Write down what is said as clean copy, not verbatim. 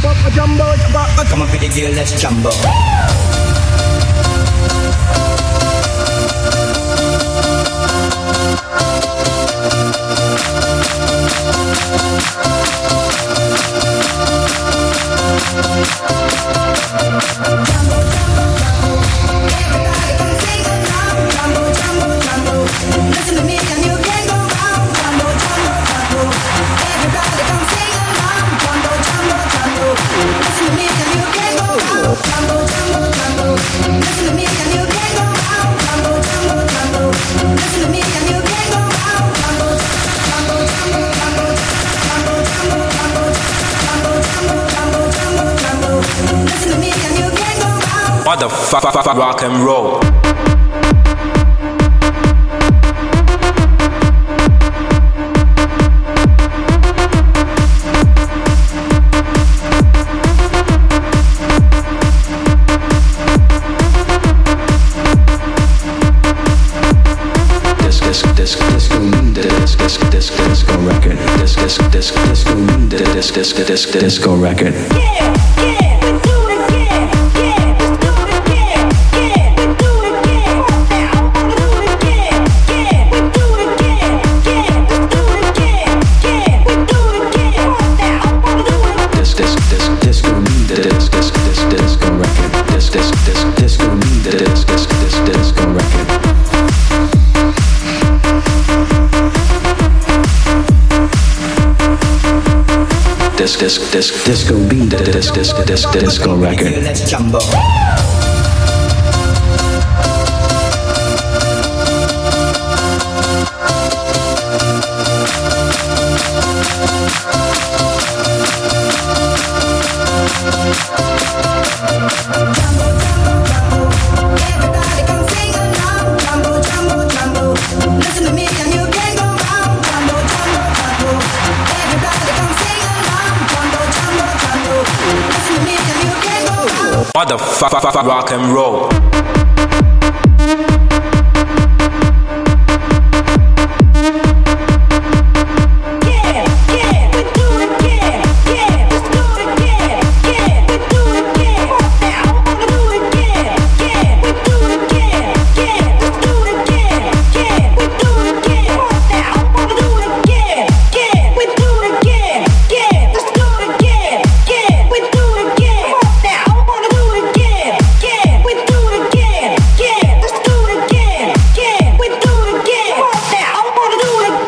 Come on, pretty girl, let's jumbo. Listen to me and you can go round. Jumbo, jumbo, jumbo. Everybody come sing along. Jumbo, jumbo, jumbo. Listen to me and you can go round. Jumbo, jumbo, jumbo. Listen to me and you can go round. Jumbo, jumbo, jumbo. Listen to me and you can go round. Jumbo, jumbo, jumbo, jumbo. Jumbo, jumbo, jumbo. Jumbo, jumbo, jumbo, jumbo, jumbo. Listen to me and you can go round. What the rock and roll? Disco record. Yeah, yeah, we do it again. Yeah, let's do it again. Yeah, we do it again. Now, do it again. Yeah, we do it again. Yeah, let's do it again. Yeah, we do it again. Now, do it. Disco record. Disco record. Disco beat, disco record. Let's jumbo. What the rock and roll?